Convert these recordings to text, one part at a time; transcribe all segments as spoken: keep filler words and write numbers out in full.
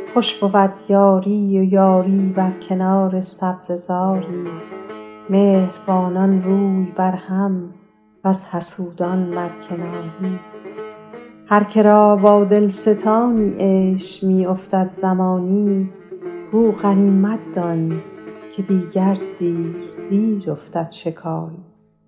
خوش بود یاری و یاری بر کنار سبززاری. مهربانان روی بر هم وز حسودان برکناری. هر که را با دلستانی عیش می افتد زمانی، گو غنیمت دان که دیگر دیر دیر افتد شکاری.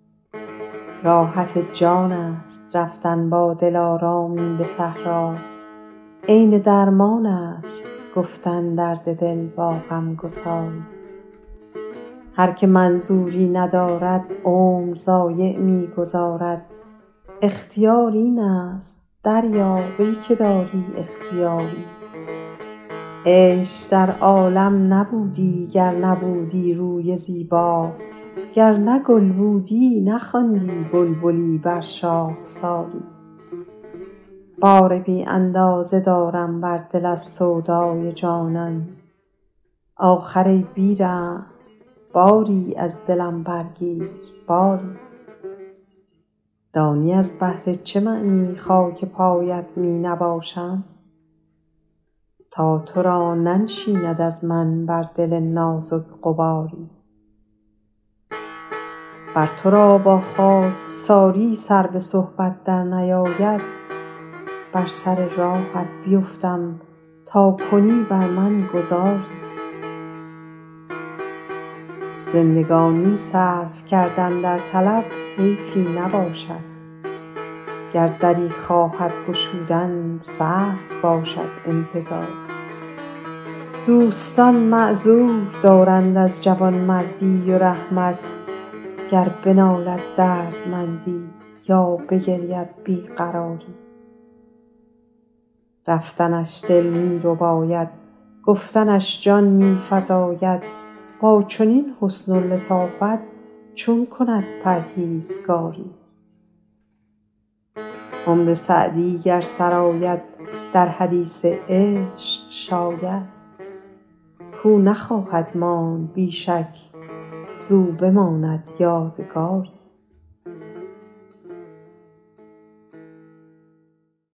راحت جان است رفتن با دلارامی به صحرا، عین درمان است گفتن درد دل با غمگساری. هر که منظوری ندارد عمر ضایع می گذارد، اختیار این است دریاب ای که داری اختیاری. عیش در عالم نبودی گر نبودی روی زیبا، گر نه گل بودی نخواندی بلبلی بر شاخساری. بار بی اندازه دارم بر دل از سودای جانان، آخر ای بی رحم باری از دلم برگیر باری. دانی از بهر چه معنی خاک پایت می نباشم؟ تا تو را ننشیند از من بر دل نازک غباری. ور تو را با خاکساری سر به صحبت در نیاید، بر سر راهت بیفتم تا کنی بر من گذاری. زندگانی صرف کردن در طلب حیفی نباشد، گر دری خواهد گشودن سهل باشد انتظاری. دوستان معذور دارند از جوانمردی و رحمت، گر بنالد دردمندی یا بگرید بی قراری. رفتنش دل می رباید گفتنش جان می فزاید، با چنین حسن و لطافت چون کند پرهیزگاری. عمر سعدی گر سرآید در حدیث عشق شاید، کو نخواهد ماند بی شک زو بماند یادگاری.